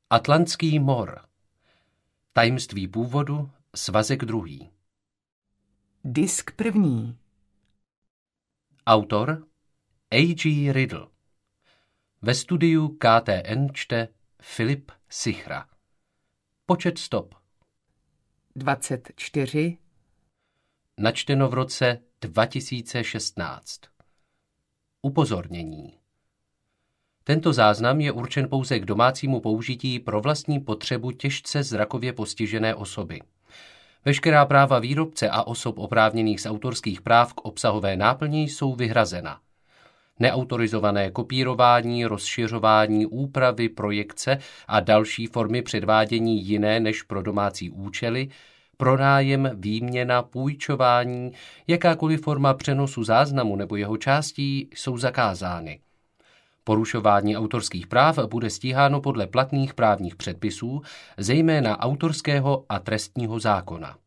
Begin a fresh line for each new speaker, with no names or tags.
Atlantský mor. Tajemství původu, svazek 2.
Disk 1.
Autor A.G. Riddle. Ve studiu KTN čte Filip Sichra. Počet stop
24.
Načteno v roce 2016. Upozornění. Tento záznam je určen pouze k domácímu použití pro vlastní potřebu těžce zrakově postižené osoby. Veškerá práva výrobce a osob oprávněných z autorských práv k obsahové náplni jsou vyhrazena. Neautorizované kopírování, rozšiřování, úpravy, projekce a další formy předvádění jiné než pro domácí účely, pronájem, výměna, půjčování, jakákoliv forma přenosu záznamu nebo jeho částí jsou zakázány. Porušování autorských práv bude stíháno podle platných právních předpisů, zejména autorského a trestního zákona.